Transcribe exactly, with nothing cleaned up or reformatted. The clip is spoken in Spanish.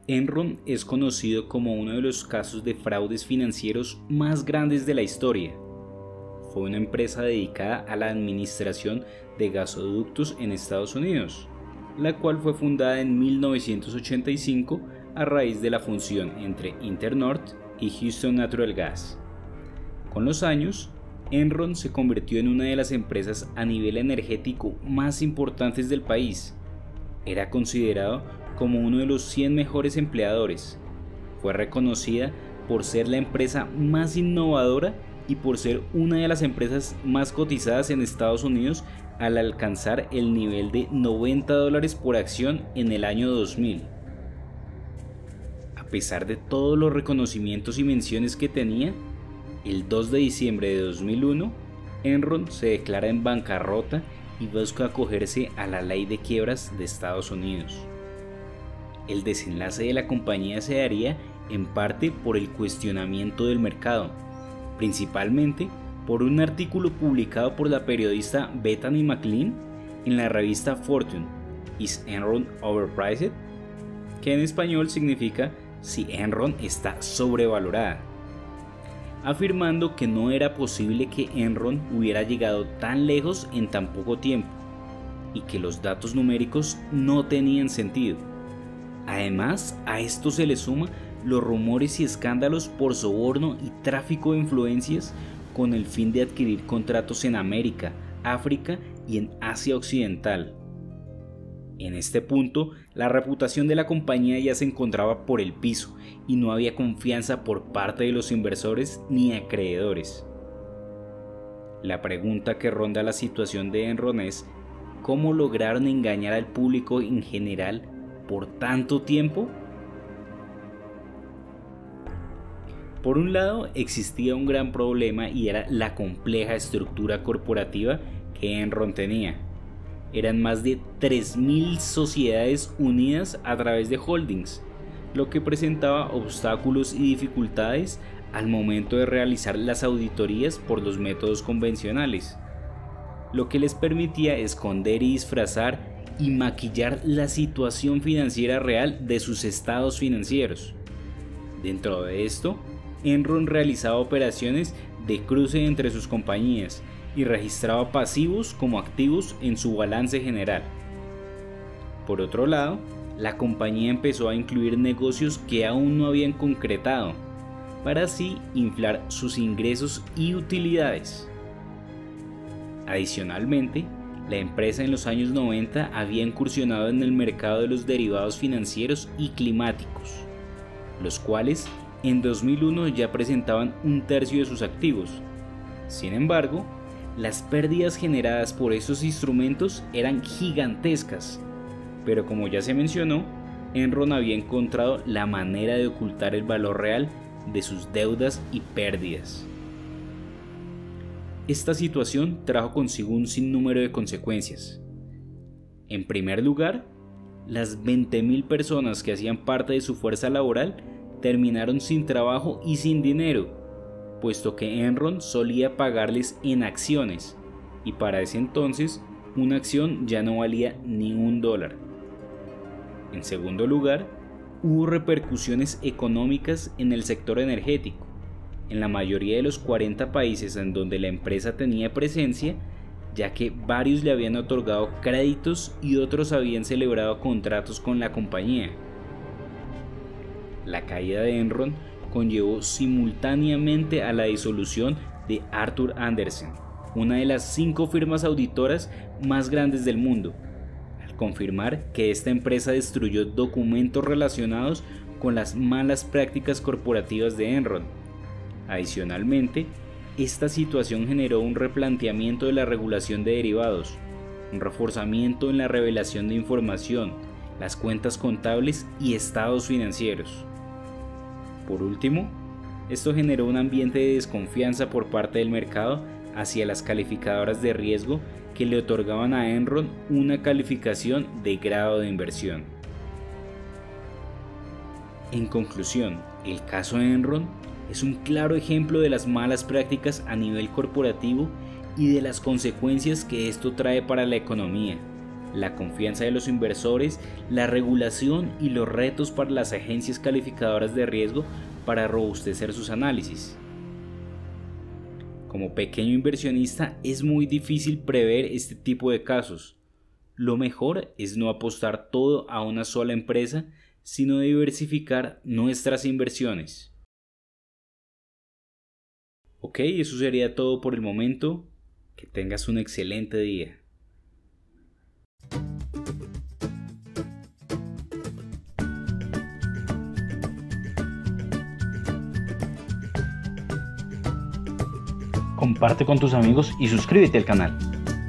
Enron es conocido como uno de los casos de fraudes financieros más grandes de la historia. Fue una empresa dedicada a la administración de gasoductos en Estados Unidos, la cual fue fundada en mil novecientos ochenta y cinco a raíz de la fusión entre Internorth y Houston Natural Gas. Con los años, Enron se convirtió en una de las empresas a nivel energético más importantes del país. Era considerado como uno de los cien mejores empleadores. Fue reconocida por ser la empresa más innovadora y por ser una de las empresas más cotizadas en Estados Unidos al alcanzar el nivel de noventa dólares por acción en el año dos mil. A pesar de todos los reconocimientos y menciones que tenía, el dos de diciembre de dos mil uno, Enron se declara en bancarrota y busca acogerse a la ley de quiebras de Estados Unidos. El desenlace de la compañía se daría en parte por el cuestionamiento del mercado, principalmente por un artículo publicado por la periodista Bethany McLean en la revista Fortune, ¿Is Enron Overpriced?, que en español significa si Enron está sobrevalorada, afirmando que no era posible que Enron hubiera llegado tan lejos en tan poco tiempo y que los datos numéricos no tenían sentido. Además, a esto se le suma los rumores y escándalos por soborno y tráfico de influencias con el fin de adquirir contratos en América, África y en Asia Occidental. En este punto, la reputación de la compañía ya se encontraba por el piso y no había confianza por parte de los inversores ni acreedores. La pregunta que ronda la situación de Enron es: ¿cómo lograron engañar al público en general por tanto tiempo? Por un lado, existía un gran problema y era la compleja estructura corporativa que Enron tenía. Eran más de tres mil sociedades unidas a través de holdings, lo que presentaba obstáculos y dificultades al momento de realizar las auditorías por los métodos convencionales, lo que les permitía esconder y disfrazar y maquillar la situación financiera real de sus estados financieros. Dentro de esto, Enron realizaba operaciones de cruce entre sus compañías y registraba pasivos como activos en su balance general. Por otro lado, la compañía empezó a incluir negocios que aún no habían concretado, para así inflar sus ingresos y utilidades. Adicionalmente, la empresa en los años noventa había incursionado en el mercado de los derivados financieros y climáticos, los cuales en dos mil uno ya presentaban un tercio de sus activos. Sin embargo, las pérdidas generadas por esos instrumentos eran gigantescas, pero como ya se mencionó, Enron había encontrado la manera de ocultar el valor real de sus deudas y pérdidas. Esta situación trajo consigo un sinnúmero de consecuencias. En primer lugar, las veinte mil personas que hacían parte de su fuerza laboral terminaron sin trabajo y sin dinero, puesto que Enron solía pagarles en acciones, y para ese entonces una acción ya no valía ni un dólar. En segundo lugar, hubo repercusiones económicas en el sector energético. En la mayoría de los cuarenta países en donde la empresa tenía presencia, ya que varios le habían otorgado créditos y otros habían celebrado contratos con la compañía. La caída de Enron conllevó simultáneamente a la disolución de Arthur Andersen, una de las cinco firmas auditoras más grandes del mundo, al confirmar que esta empresa destruyó documentos relacionados con las malas prácticas corporativas de Enron. Adicionalmente, esta situación generó un replanteamiento de la regulación de derivados, un reforzamiento en la revelación de información, las cuentas contables y estados financieros. Por último, esto generó un ambiente de desconfianza por parte del mercado hacia las calificadoras de riesgo que le otorgaban a Enron una calificación de grado de inversión. En conclusión, el caso de Enron es un claro ejemplo de las malas prácticas a nivel corporativo y de las consecuencias que esto trae para la economía. la confianza de los inversores, la regulación y los retos para las agencias calificadoras de riesgo para robustecer sus análisis. Como pequeño inversionista es muy difícil prever este tipo de casos. Lo mejor es no apostar todo a una sola empresa, sino diversificar nuestras inversiones. Ok, eso sería todo por el momento. Que tengas un excelente día. Comparte con tus amigos y suscríbete al canal.